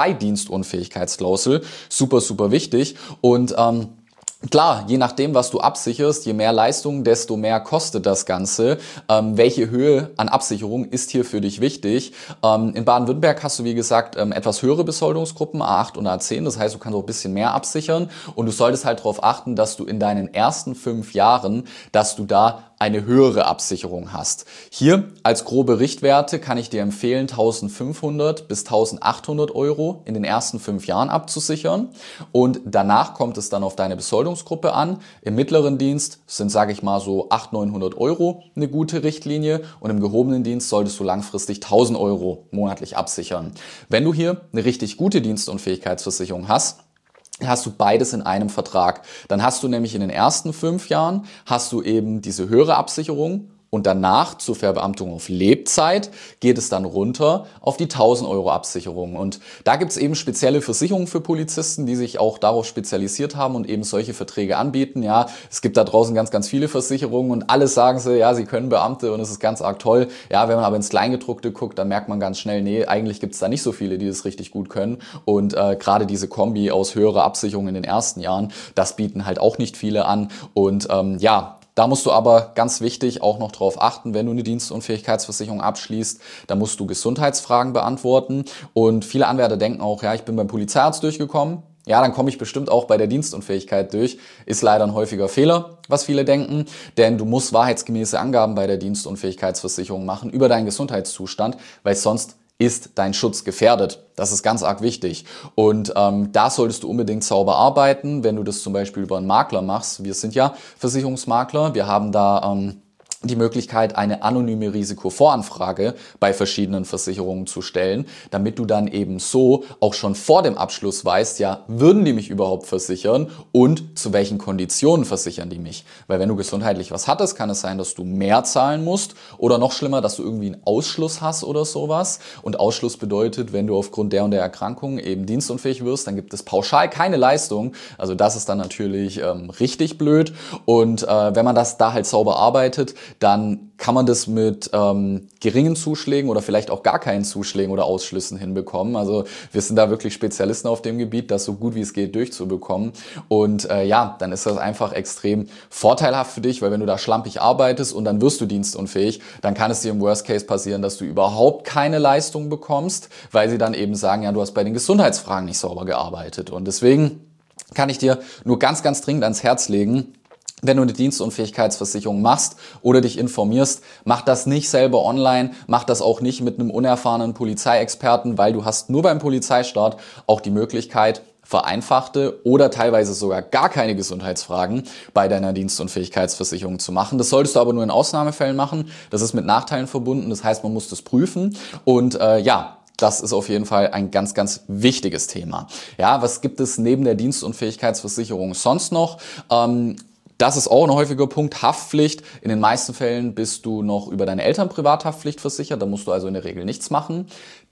Polizeidienstunfähigkeitsklausel. Super, super wichtig. Und klar, je nachdem, was du absicherst, je mehr Leistung, desto mehr kostet das Ganze. Welche Höhe an Absicherung ist hier für dich wichtig? In Baden-Württemberg hast du, wie gesagt, etwas höhere Besoldungsgruppen, A8 und A10. Das heißt, du kannst auch ein bisschen mehr absichern. Und du solltest halt darauf achten, dass du in deinen ersten 5 Jahren, dass du da eine höhere Absicherung hast. Hier als grobe Richtwerte kann ich dir empfehlen, 1.500 bis 1.800 Euro in den ersten 5 Jahren abzusichern. Und danach kommt es dann auf deine Besoldungsgruppe an. Im mittleren Dienst sind, sage ich mal, so 800-900 Euro eine gute Richtlinie. Und im gehobenen Dienst solltest du langfristig 1.000 Euro monatlich absichern. Wenn du hier eine richtig gute Dienstunfähigkeitsversicherung hast du beides in einem Vertrag. Dann hast du nämlich in den ersten 5 Jahren hast du eben diese höhere Absicherung und danach zur Verbeamtung auf Lebzeit geht es dann runter auf die 1.000 Euro Absicherung. Und da gibt es eben spezielle Versicherungen für Polizisten, die sich auch darauf spezialisiert haben und eben solche Verträge anbieten. Ja, es gibt da draußen ganz, ganz viele Versicherungen und alles sagen sie, ja, sie können Beamte und es ist ganz arg toll. Ja, wenn man aber ins Kleingedruckte guckt, dann merkt man ganz schnell, nee, eigentlich gibt es da nicht so viele, die das richtig gut können. Und gerade diese Kombi aus höherer Absicherung in den ersten Jahren, das bieten halt auch nicht viele an. Und da musst du aber ganz wichtig auch noch drauf achten, wenn du eine Dienstunfähigkeitsversicherung abschließt, da musst du Gesundheitsfragen beantworten. Und viele Anwärter denken auch, ja, ich bin beim Polizeiarzt durchgekommen, ja, dann komme ich bestimmt auch bei der Dienstunfähigkeit durch. Ist leider ein häufiger Fehler, was viele denken, denn du musst wahrheitsgemäße Angaben bei der Dienstunfähigkeitsversicherung machen über deinen Gesundheitszustand, weil sonst ist dein Schutz gefährdet. Das ist ganz arg wichtig. Und da solltest du unbedingt sauber arbeiten, wenn du das zum Beispiel über einen Makler machst. Wir sind ja Versicherungsmakler. Wir haben da die Möglichkeit, eine anonyme Risikovoranfrage bei verschiedenen Versicherungen zu stellen, damit du dann eben so auch schon vor dem Abschluss weißt, ja, würden die mich überhaupt versichern und zu welchen Konditionen versichern die mich? Weil wenn du gesundheitlich was hattest, kann es sein, dass du mehr zahlen musst oder noch schlimmer, dass du irgendwie einen Ausschluss hast oder sowas. Und Ausschluss bedeutet, wenn du aufgrund der und der Erkrankung eben dienstunfähig wirst, dann gibt es pauschal keine Leistung. Also das ist dann natürlich richtig blöd. Und wenn man das da halt sauber arbeitet, dann kann man das mit geringen Zuschlägen oder vielleicht auch gar keinen Zuschlägen oder Ausschlüssen hinbekommen. Also wir sind da wirklich Spezialisten auf dem Gebiet, das so gut wie es geht durchzubekommen. Und dann ist das einfach extrem vorteilhaft für dich, weil wenn du da schlampig arbeitest und dann wirst du dienstunfähig, dann kann es dir im Worst Case passieren, dass du überhaupt keine Leistung bekommst, weil sie dann eben sagen, ja, du hast bei den Gesundheitsfragen nicht sauber gearbeitet. Und deswegen kann ich dir nur ganz, ganz dringend ans Herz legen, wenn du eine Dienstunfähigkeitsversicherung machst oder dich informierst, mach das nicht selber online, mach das auch nicht mit einem unerfahrenen Polizeiexperten, weil du hast nur beim Polizeistaat auch die Möglichkeit, vereinfachte oder teilweise sogar gar keine Gesundheitsfragen bei deiner Dienstunfähigkeitsversicherung zu machen. Das solltest du aber nur in Ausnahmefällen machen. Das ist mit Nachteilen verbunden. Das heißt, man muss das prüfen und das ist auf jeden Fall ein ganz, ganz wichtiges Thema. Ja, was gibt es neben der Dienstunfähigkeitsversicherung sonst noch? Das ist auch ein häufiger Punkt, Haftpflicht. In den meisten Fällen bist du noch über deine Eltern Privathaftpflicht versichert, da musst du also in der Regel nichts machen.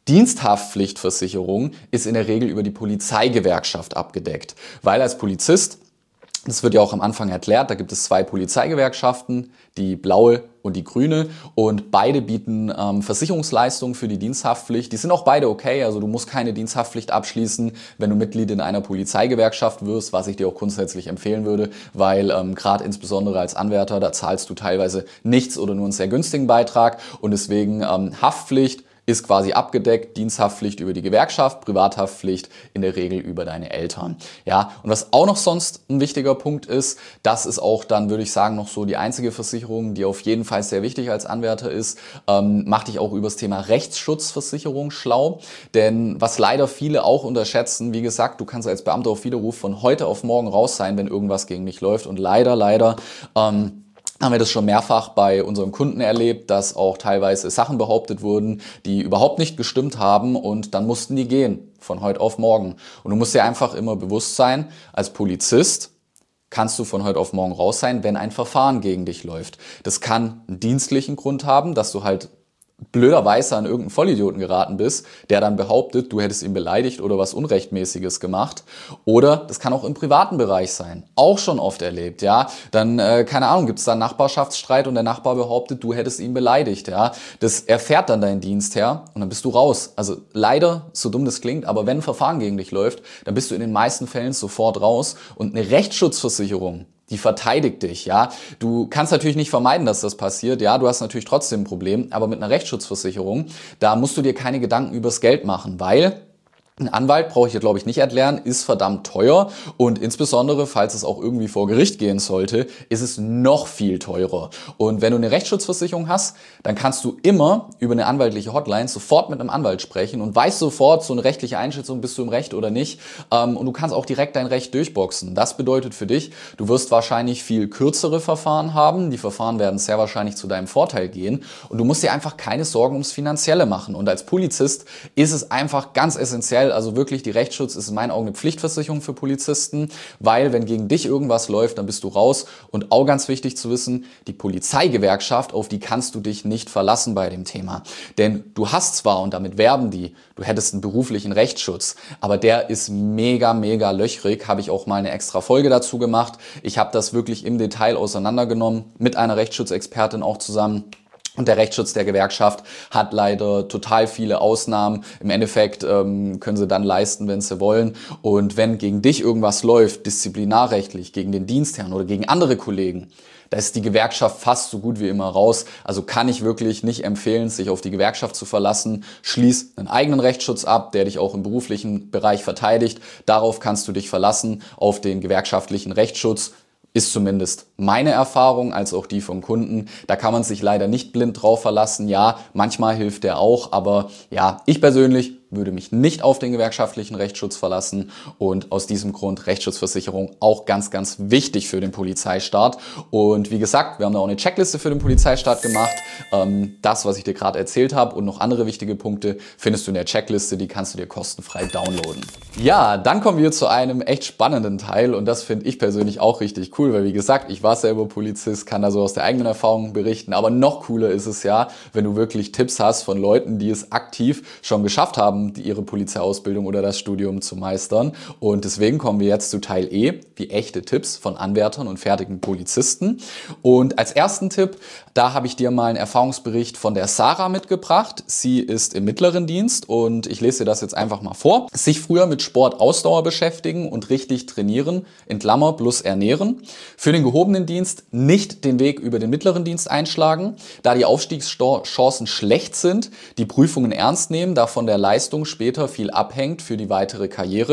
Diensthaftpflichtversicherung ist in der Regel über die Polizeigewerkschaft abgedeckt, weil als Polizist, das wird ja auch am Anfang erklärt, da gibt es 2 Polizeigewerkschaften, die blaue und die grüne, und beide bieten Versicherungsleistungen für die Diensthaftpflicht. Die sind auch beide okay, also du musst keine Diensthaftpflicht abschließen, wenn du Mitglied in einer Polizeigewerkschaft wirst, was ich dir auch grundsätzlich empfehlen würde, weil gerade insbesondere als Anwärter, da zahlst du teilweise nichts oder nur einen sehr günstigen Beitrag, und deswegen Haftpflicht ist quasi abgedeckt, Diensthaftpflicht über die Gewerkschaft, Privathaftpflicht in der Regel über deine Eltern. Ja, und was auch noch sonst ein wichtiger Punkt ist, das ist auch dann, würde ich sagen, noch so die einzige Versicherung, die auf jeden Fall sehr wichtig als Anwärter ist, mach dich auch über das Thema Rechtsschutzversicherung schlau. Denn was leider viele auch unterschätzen, wie gesagt, du kannst als Beamter auf Widerruf von heute auf morgen raus sein, wenn irgendwas gegen dich läuft, und leider haben wir das schon mehrfach bei unseren Kunden erlebt, dass auch teilweise Sachen behauptet wurden, die überhaupt nicht gestimmt haben, und dann mussten die gehen, von heute auf morgen. Und du musst dir einfach immer bewusst sein, als Polizist kannst du von heute auf morgen raus sein, wenn ein Verfahren gegen dich läuft. Das kann einen dienstlichen Grund haben, dass du halt blöderweise an irgendeinen Vollidioten geraten bist, der dann behauptet, du hättest ihn beleidigt oder was Unrechtmäßiges gemacht. Oder das kann auch im privaten Bereich sein. Auch schon oft erlebt, ja. Dann, keine Ahnung, gibt es da einen Nachbarschaftsstreit und der Nachbar behauptet, du hättest ihn beleidigt, ja. Das erfährt dann dein Dienstherr und dann bist du raus. Also leider, so dumm das klingt, aber wenn ein Verfahren gegen dich läuft, dann bist du in den meisten Fällen sofort raus, und eine Rechtsschutzversicherung, die verteidigt dich, ja. Du kannst natürlich nicht vermeiden, dass das passiert, ja. Du hast natürlich trotzdem ein Problem, aber mit einer Rechtsschutzversicherung, da musst du dir keine Gedanken übers Geld machen, weil ein Anwalt, brauche ich dir, glaube ich, nicht erklären, ist verdammt teuer, und insbesondere, falls es auch irgendwie vor Gericht gehen sollte, ist es noch viel teurer. Und wenn du eine Rechtsschutzversicherung hast, dann kannst du immer über eine anwaltliche Hotline sofort mit einem Anwalt sprechen und weißt sofort so eine rechtliche Einschätzung, bist du im Recht oder nicht. Und du kannst auch direkt dein Recht durchboxen. Das bedeutet für dich, du wirst wahrscheinlich viel kürzere Verfahren haben. Die Verfahren werden sehr wahrscheinlich zu deinem Vorteil gehen, und du musst dir einfach keine Sorgen ums Finanzielle machen. Und als Polizist ist es einfach ganz essentiell, also wirklich, die Rechtsschutz ist in meinen Augen eine Pflichtversicherung für Polizisten, weil wenn gegen dich irgendwas läuft, dann bist du raus. Und auch ganz wichtig zu wissen, die Polizeigewerkschaft, auf die kannst du dich nicht verlassen bei dem Thema. Denn du hast zwar, und damit werben die, du hättest einen beruflichen Rechtsschutz, aber der ist mega, mega löchrig. Habe ich auch mal eine extra Folge dazu gemacht. Ich habe das wirklich im Detail auseinandergenommen, mit einer Rechtsschutzexpertin auch zusammen. Und der Rechtsschutz der Gewerkschaft hat leider total viele Ausnahmen. Im Endeffekt können sie dann leisten, wenn sie wollen. Und wenn gegen dich irgendwas läuft, disziplinarrechtlich, gegen den Dienstherrn oder gegen andere Kollegen, da ist die Gewerkschaft fast so gut wie immer raus. Also kann ich wirklich nicht empfehlen, sich auf die Gewerkschaft zu verlassen. Schließ einen eigenen Rechtsschutz ab, der dich auch im beruflichen Bereich verteidigt. Darauf kannst du dich verlassen, auf den gewerkschaftlichen Rechtsschutz. Ist zumindest meine Erfahrung, als auch die vom Kunden. Da kann man sich leider nicht blind drauf verlassen. Ja, manchmal hilft der auch, aber ja, ich persönlich würde mich nicht auf den gewerkschaftlichen Rechtsschutz verlassen, und aus diesem Grund Rechtsschutzversicherung auch ganz, ganz wichtig für den Polizeistaat. Und wie gesagt, wir haben da auch eine Checkliste für den Polizeistaat gemacht. Das, was ich dir gerade erzählt habe und noch andere wichtige Punkte, findest du in der Checkliste, die kannst du dir kostenfrei downloaden. Ja, dann kommen wir zu einem echt spannenden Teil, und das finde ich persönlich auch richtig cool, weil wie gesagt, ich war selber Polizist, kann da so aus der eigenen Erfahrung berichten, aber noch cooler ist es ja, wenn du wirklich Tipps hast von Leuten, die es aktiv schon geschafft haben, ihre Polizeiausbildung oder das Studium zu meistern. Und deswegen kommen wir jetzt zu Teil E, die echte Tipps von Anwärtern und fertigen Polizisten. Und als ersten Tipp, da habe ich dir mal einen Erfahrungsbericht von der Sarah mitgebracht. Sie ist im mittleren Dienst, und ich lese dir das jetzt einfach mal vor. Sich früher mit Sport, Ausdauer beschäftigen und richtig trainieren, in Klammer plus ernähren. Für den gehobenen Dienst nicht den Weg über den mittleren Dienst einschlagen, da die Aufstiegschancen schlecht sind, die Prüfungen ernst nehmen, da von der Leistung später viel abhängt für die weitere Karriere.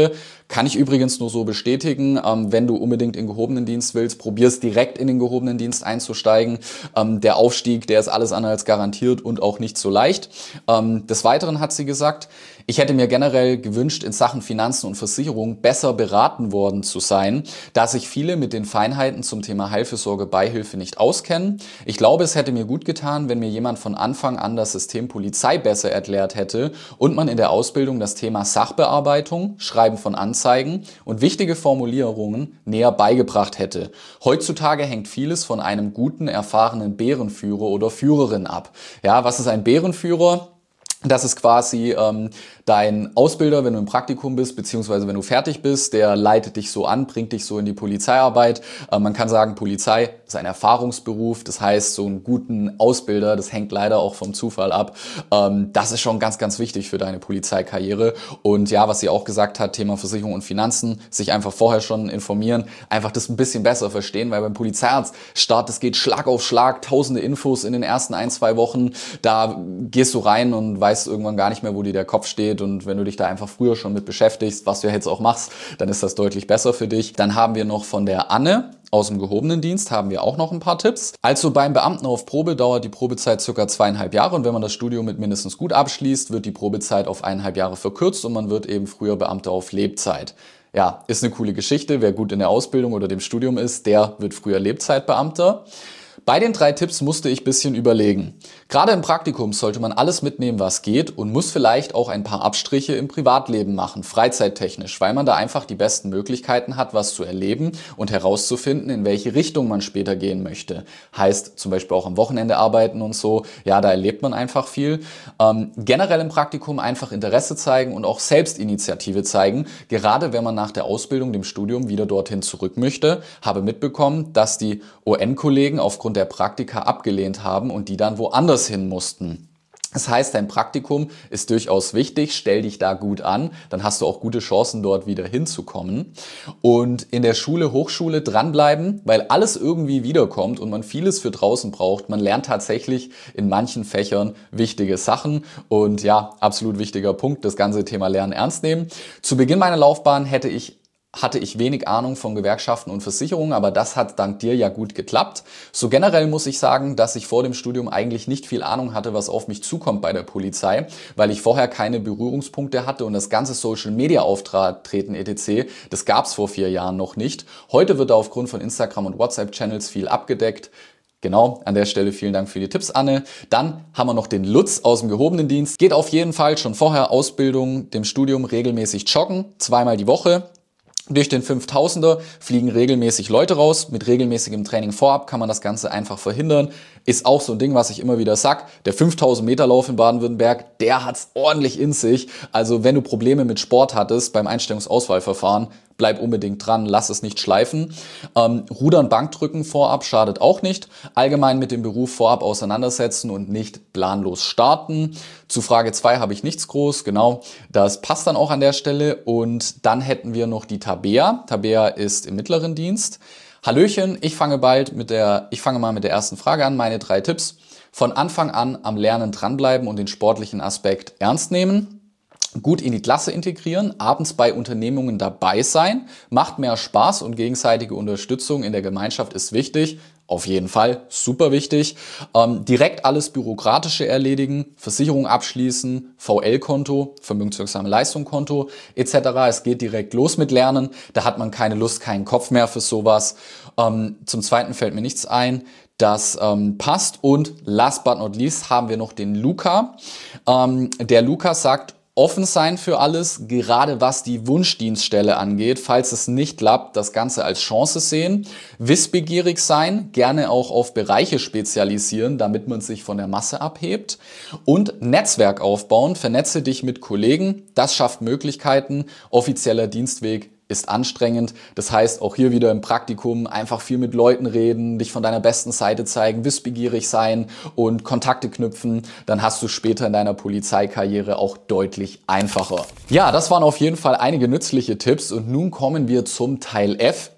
Kann ich übrigens nur so bestätigen. Wenn du unbedingt in gehobenen Dienst willst, probierst direkt in den gehobenen Dienst einzusteigen. Der Aufstieg, der ist alles andere als garantiert und auch nicht so leicht. Des Weiteren hat sie gesagt, ich hätte mir generell gewünscht, in Sachen Finanzen und Versicherung besser beraten worden zu sein, da sich viele mit den Feinheiten zum Thema Heilfürsorge, Beihilfe nicht auskennen. Ich glaube, es hätte mir gut getan, wenn mir jemand von Anfang an das System Polizei besser erklärt hätte und man in der Ausbildung das Thema Sachbearbeitung, Schreiben von Anzeigen und wichtige Formulierungen näher beigebracht hätte. Heutzutage hängt vieles von einem guten, erfahrenen Bärenführer oder Führerin ab. Ja, was ist ein Bärenführer? Das ist quasi dein Ausbilder, wenn du im Praktikum bist, beziehungsweise wenn du fertig bist, der leitet dich so an, bringt dich so in die Polizeiarbeit. Man kann sagen, Polizei ist ein Erfahrungsberuf, das heißt, so einen guten Ausbilder, das hängt leider auch vom Zufall ab. Das ist schon ganz, ganz wichtig für deine Polizeikarriere. Und ja, was sie auch gesagt hat, Thema Versicherung und Finanzen, sich einfach vorher schon informieren, einfach das ein bisschen besser verstehen, weil beim Polizeiarztstart, das geht Schlag auf Schlag, tausende Infos in den ersten 1-2 Wochen, da gehst du rein und weißt irgendwann gar nicht mehr, wo dir der Kopf steht, und wenn du dich da einfach früher schon mit beschäftigst, was du jetzt auch machst, dann ist das deutlich besser für dich. Dann haben wir noch von der Anne aus dem gehobenen Dienst haben wir auch noch ein paar Tipps. Also beim Beamten auf Probe dauert die Probezeit ca. 2,5 Jahre und wenn man das Studium mit mindestens gut abschließt, wird die Probezeit auf 1,5 Jahre verkürzt und man wird eben früher Beamter auf Lebzeit. Ja, ist eine coole Geschichte. Wer gut in der Ausbildung oder dem Studium ist, der wird früher Lebzeitbeamter. Bei den 3 Tipps musste ich ein bisschen überlegen. Gerade im Praktikum sollte man alles mitnehmen, was geht, und muss vielleicht auch ein paar Abstriche im Privatleben machen, freizeittechnisch, weil man da einfach die besten Möglichkeiten hat, was zu erleben und herauszufinden, in welche Richtung man später gehen möchte. Heißt zum Beispiel auch am Wochenende arbeiten und so, ja, da erlebt man einfach viel. Generell im Praktikum einfach Interesse zeigen und auch Selbstinitiative zeigen, gerade wenn man nach der Ausbildung, dem Studium wieder dorthin zurück möchte. Habe mitbekommen, dass die ON-Kollegen aufgrund der Praktika abgelehnt haben und die dann woanders hin mussten. Das heißt, dein Praktikum ist durchaus wichtig, stell dich da gut an, dann hast du auch gute Chancen, dort wieder hinzukommen. Und in der Schule, Hochschule dranbleiben, weil alles irgendwie wiederkommt und man vieles für draußen braucht. Man lernt tatsächlich in manchen Fächern wichtige Sachen und ja, absolut wichtiger Punkt, das ganze Thema Lernen ernst nehmen. Zu Beginn meiner Laufbahn hatte ich wenig Ahnung von Gewerkschaften und Versicherungen, aber das hat dank dir ja gut geklappt. So generell muss ich sagen, dass ich vor dem Studium eigentlich nicht viel Ahnung hatte, was auf mich zukommt bei der Polizei, weil ich vorher keine Berührungspunkte hatte und das ganze Social-Media-Auftreten etc., das gab es vor 4 Jahren noch nicht. Heute wird da aufgrund von Instagram und WhatsApp-Channels viel abgedeckt. Genau, an der Stelle vielen Dank für die Tipps, Anne. Dann haben wir noch den Lutz aus dem gehobenen Dienst. Geht auf jeden Fall schon vorher Ausbildung, dem Studium regelmäßig joggen, 2-mal die Woche. Durch den 5000er fliegen regelmäßig Leute raus. Mit regelmäßigem Training vorab kann man das Ganze einfach verhindern. Ist auch so ein Ding, was ich immer wieder sag. Der 5000 Meter Lauf in Baden-Württemberg, der hat's ordentlich in sich. Also wenn du Probleme mit Sport hattest beim Einstellungsauswahlverfahren, bleib unbedingt dran, lass es nicht schleifen. Rudern, Bankdrücken vorab schadet auch nicht. Allgemein mit dem Beruf vorab auseinandersetzen und nicht planlos starten. Zu Frage 2 habe ich nichts groß, genau. Das passt dann auch an der Stelle. Und dann hätten wir noch die Tabea. Tabea ist im mittleren Dienst. Hallöchen, ich fange mal mit der ersten Frage an. Meine 3 Tipps. Von Anfang an am Lernen dranbleiben und den sportlichen Aspekt ernst nehmen. Gut in die Klasse integrieren, abends bei Unternehmungen dabei sein, macht mehr Spaß und gegenseitige Unterstützung in der Gemeinschaft ist wichtig. Auf jeden Fall, super wichtig. Direkt alles Bürokratische erledigen, Versicherung abschließen, VL-Konto, vermögenswirksame Leistungskonto etc. Es geht direkt los mit Lernen, da hat man keine Lust, keinen Kopf mehr für sowas. Zum Zweiten fällt mir nichts ein. Das passt. Und last but not least haben wir noch den Luca. Der Luca sagt, offen sein für alles, gerade was die Wunschdienststelle angeht. Falls es nicht klappt, das Ganze als Chance sehen. Wissbegierig sein, gerne auch auf Bereiche spezialisieren, damit man sich von der Masse abhebt. Und Netzwerk aufbauen, vernetze dich mit Kollegen, das schafft Möglichkeiten. Offizieller Dienstweg ist anstrengend. Das heißt, auch hier wieder im Praktikum einfach viel mit Leuten reden, dich von deiner besten Seite zeigen, wissbegierig sein und Kontakte knüpfen. Dann hast du später in deiner Polizeikarriere auch deutlich einfacher. Ja, das waren auf jeden Fall einige nützliche Tipps und nun kommen wir zum Teil F.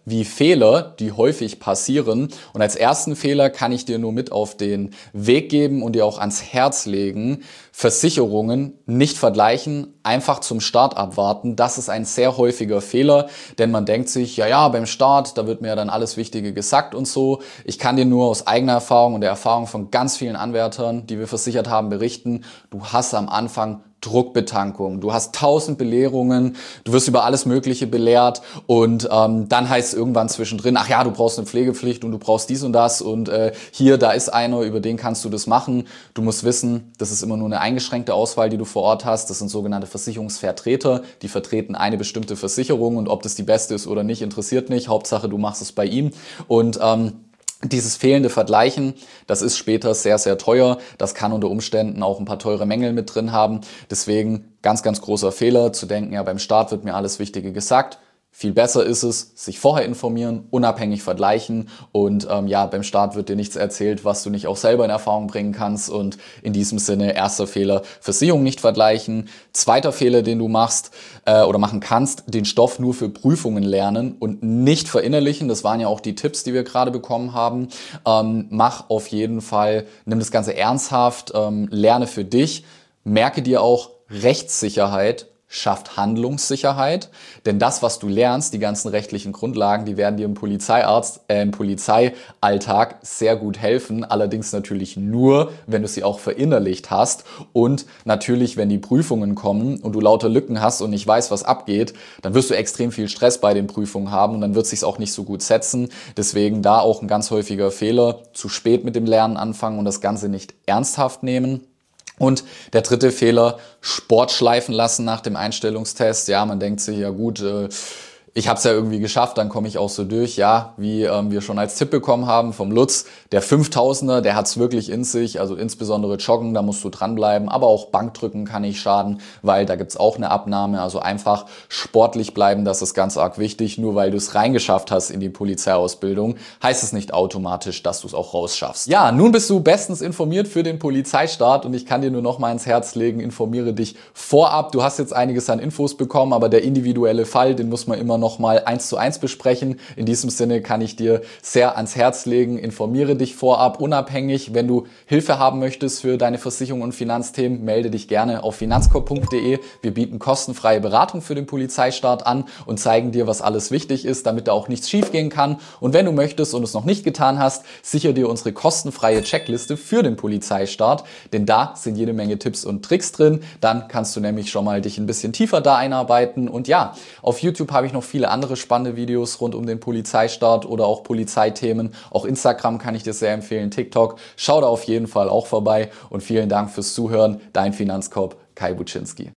wie Fehler, die häufig passieren. Und als ersten Fehler kann ich dir nur mit auf den Weg geben und dir auch ans Herz legen: Versicherungen nicht vergleichen, einfach zum Start abwarten. Das ist ein sehr häufiger Fehler, denn man denkt sich, ja, beim Start, da wird mir ja dann alles Wichtige gesagt und so. Ich kann dir nur aus eigener Erfahrung und der Erfahrung von ganz vielen Anwärtern, die wir versichert haben, berichten: Du hast am Anfang Druckbetankung, du hast 1000 Belehrungen, du wirst über alles Mögliche belehrt und dann heißt es irgendwann zwischendrin, ach ja, du brauchst eine Pflegepflicht und du brauchst dies und das und hier, da ist einer, über den kannst du das machen. Du musst wissen, das ist immer nur eine eingeschränkte Auswahl, die du vor Ort hast. Das sind sogenannte Versicherungsvertreter, die vertreten eine bestimmte Versicherung und ob das die beste ist oder nicht, interessiert nicht. Hauptsache, du machst es bei ihm und dieses fehlende Vergleichen, das ist später sehr, sehr teuer. Das kann unter Umständen auch ein paar teure Mängel mit drin haben. Deswegen ganz, ganz großer Fehler zu denken, ja, beim Start wird mir alles Wichtige gesagt. Viel besser ist es, sich vorher informieren, unabhängig vergleichen und beim Start wird dir nichts erzählt, was du nicht auch selber in Erfahrung bringen kannst. Und in diesem Sinne, erster Fehler, Versicherung nicht vergleichen. Zweiter Fehler, den du machst oder machen kannst, den Stoff nur für Prüfungen lernen und nicht verinnerlichen. Das waren ja auch die Tipps, die wir gerade bekommen haben. Mach auf jeden Fall, nimm das Ganze ernsthaft, lerne für dich, merke dir auch, Rechtssicherheit schafft Handlungssicherheit, denn das, was du lernst, die ganzen rechtlichen Grundlagen, die werden dir im Polizeialltag sehr gut helfen, allerdings natürlich nur, wenn du sie auch verinnerlicht hast und natürlich, wenn die Prüfungen kommen und du lauter Lücken hast und nicht weißt, was abgeht, dann wirst du extrem viel Stress bei den Prüfungen haben und dann wird es sich auch nicht so gut setzen, deswegen da auch ein ganz häufiger Fehler, zu spät mit dem Lernen anfangen und das Ganze nicht ernsthaft nehmen. Und der dritte Fehler, Sport schleifen lassen nach dem Einstellungstest. Ja, man denkt sich, ja gut, ich habe es ja irgendwie geschafft, dann komme ich auch so durch. Ja, wie wir schon als Tipp bekommen haben vom Lutz, der 5000er, der hat es wirklich in sich, also insbesondere Joggen, da musst du dranbleiben, aber auch Bankdrücken kann nicht schaden, weil da gibt's auch eine Abnahme, also einfach sportlich bleiben, das ist ganz arg wichtig. Nur weil du es reingeschafft hast in die Polizeiausbildung, heißt es nicht automatisch, dass du es auch rausschaffst. Ja, nun bist du bestens informiert für den Polizeistart und ich kann dir nur noch mal ins Herz legen, informiere dich vorab. Du hast jetzt einiges an Infos bekommen, aber der individuelle Fall, den muss man immer noch mal 1:1 besprechen. In diesem Sinne kann ich dir sehr ans Herz legen, informiere dich vorab, unabhängig. Wenn du Hilfe haben möchtest für deine Versicherung und Finanzthemen, melde dich gerne auf finanzkorb.de. Wir bieten kostenfreie Beratung für den Polizeistart an und zeigen dir, was alles wichtig ist, damit da auch nichts schiefgehen kann. Und wenn du möchtest und es noch nicht getan hast, sichere dir unsere kostenfreie Checkliste für den Polizeistart, denn da sind jede Menge Tipps und Tricks drin. Dann kannst du nämlich schon mal dich ein bisschen tiefer da einarbeiten. Und ja, auf YouTube habe ich noch viele andere spannende Videos rund um den Polizeistart oder auch Polizeithemen. Auch Instagram kann ich dir sehr empfehlen, TikTok. Schau da auf jeden Fall auch vorbei und vielen Dank fürs Zuhören. Dein Finanzkorb, Kai Buczynski.